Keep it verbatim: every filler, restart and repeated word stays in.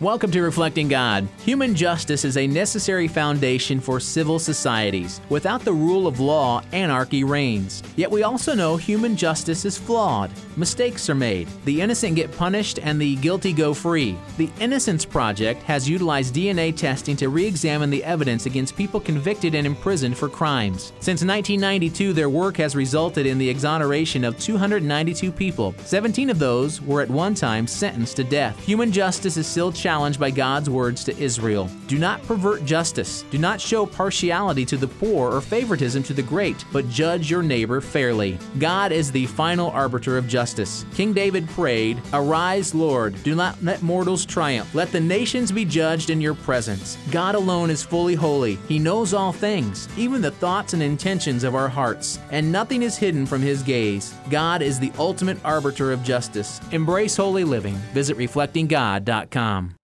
Welcome to Reflecting God. Human justice is a necessary foundation for civil societies. Without the rule of law, anarchy reigns. Yet we also know human justice is flawed. Mistakes are made. The innocent get punished and the guilty go free. The Innocence Project has utilized D N A testing to re-examine the evidence against people convicted and imprisoned for crimes. Since nineteen ninety-two, their work has resulted in the exoneration of two hundred ninety-two people. seventeen of those were at one time sentenced to death. Human justice is still challenged challenged by God's words to Israel. Do not pervert justice. Do not show partiality to the poor or favoritism to the great, but judge your neighbor fairly. God is the final arbiter of justice. King David prayed, "Arise, Lord, do not let mortals triumph. Let the nations be judged in your presence." God alone is fully holy. He knows all things, even the thoughts and intentions of our hearts, and nothing is hidden from His gaze. God is the ultimate arbiter of justice. Embrace holy living. Visit reflecting god dot com.